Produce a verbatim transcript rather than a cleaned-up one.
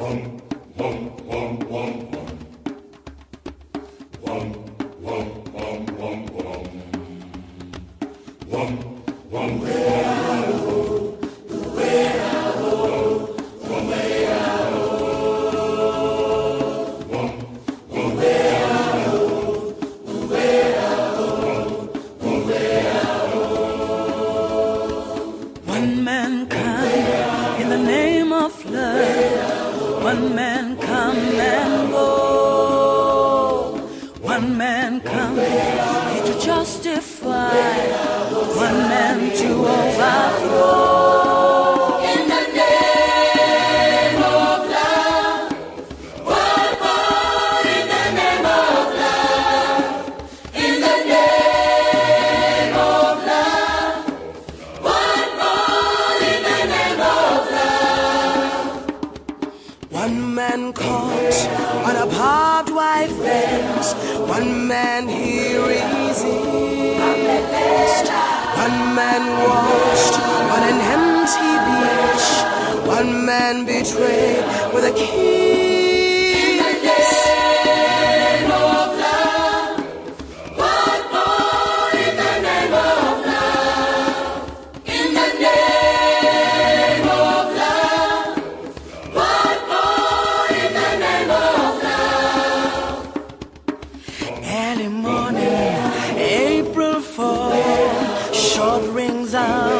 One man come in the name of love. One man come and go. One man come here to justify. One man to overthrow. In the name of love. One more in the name of love. In the name of love. One more in the name of love. One man caught on a barbed wire fence. One man here eased. One man washed on an empty beach. One man betrayed with a kiss. In the name of love. One more in the name of love. In the name of love. One more in the name of love. Early morning, April fall, short rings out